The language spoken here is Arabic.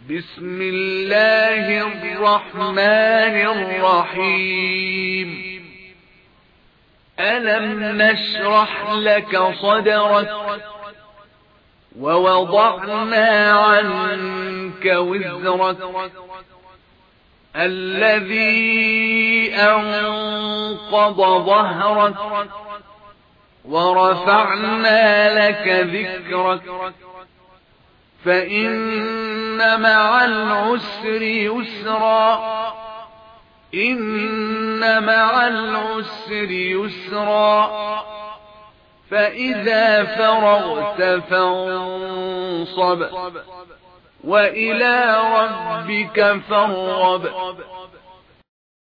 بسم الله الرحمن الرحيم ألم نشرح لك صدرك ووضعنا عنك وزرك الذي أنقض ظهرك ورفعنا لك ذكرك فإن مع العسر يسرا إن مع العسر يسرا فإذا فرغت فانصب وإلى ربك فارغب